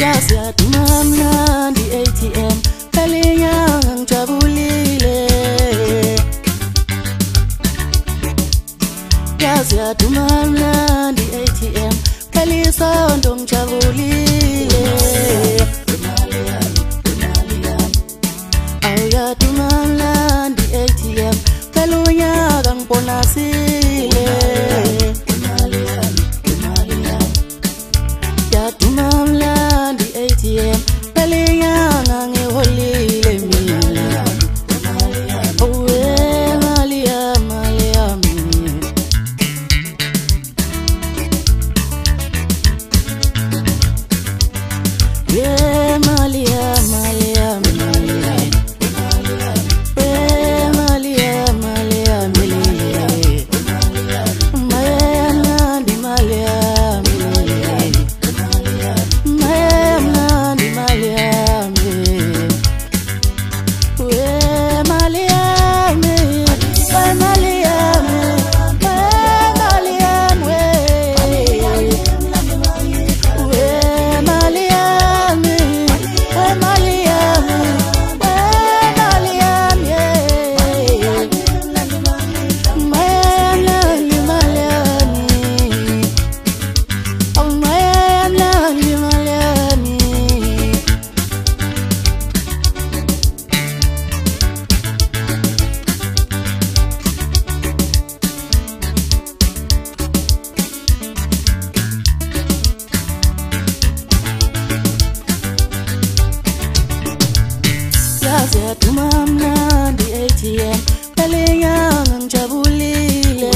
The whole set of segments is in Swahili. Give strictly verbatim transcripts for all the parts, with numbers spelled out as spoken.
yazi yaduma mnandi A T M phelinyanga ngijabulile yazi yaduma mnandi A T M phelisondo ngijabulile awu yaduma mnandi A T M phelunyaka ngibonasile yaduma mnandi A T M phelinyanga ngiholile mina owe mali yami mali yami yeah mali yami mali yami yeah mali yami mali yami maya mnandi mali yami maya mnandi mali yami yeah mali yami yeah mali yami yeah mali yami yeah mali yami yeah mali yami yeah mali yami maya mnandi mali yami oh maya mnandi mali yami yazi yaduma mnandi A T M phelinyanga ngijabulile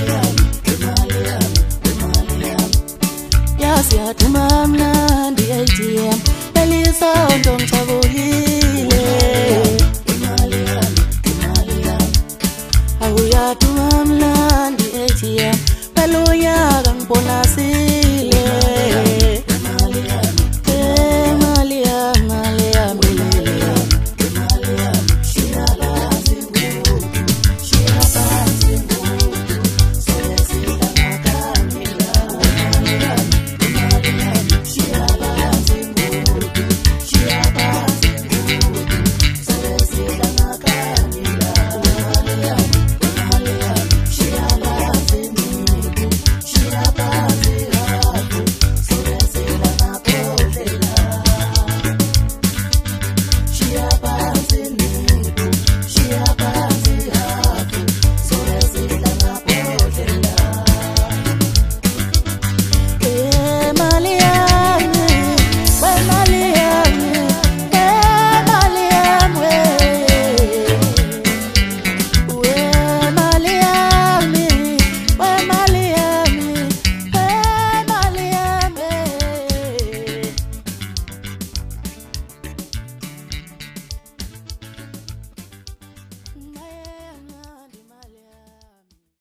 yazi yaduma mnandi A T M phelisondo ngijabulile awu yaduma mnandi A T M phelunyaka ngibonasile